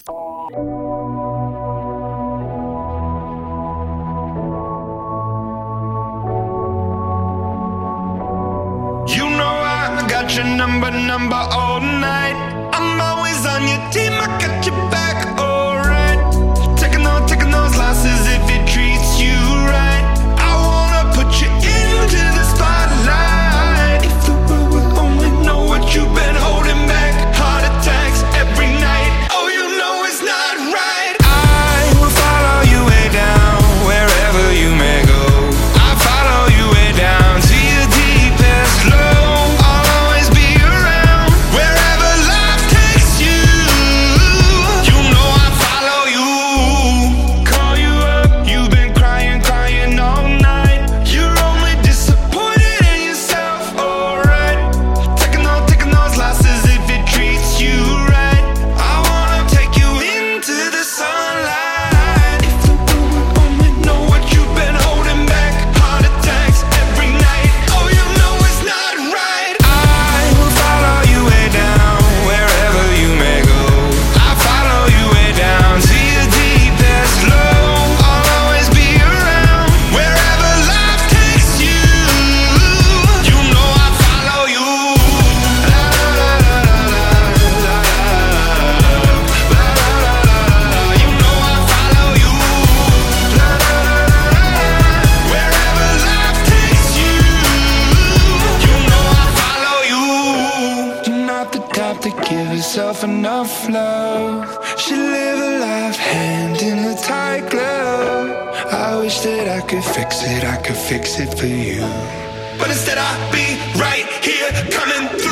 You know I got your number all night. I'm always on your team, I got your back, alright. Taking those losses if it treats you right. I wanna put you into the spotlight. If the world would only know what you've been holding back. Heart attacks every night. Oh, you know it's not right. I will follow you way down, wherever you may go. I follow you way down to your deepest low. I'll always be around, wherever life takes you. You know I follow you. Call you up, you've been crying all night. You're only disappointed in yourself, alright. Taking those losses if it treats you right. I wanna take you into the sunlight. If the world would only know what you've been holding back. Heart attacks every night. Oh, you know it's not right. I will follow you way down, wherever you may go. I follow you way down to your deepest low. I'll always be around, wherever life takes you. You know I follow you. La la la la la la la. You know I follow you. La la la la. Wherever life takes you. You know I follow you. You're not the type to give yourself enough love. Should live a life hand in a tight glove. I wish that I could fix it for you. But instead I'll be right here coming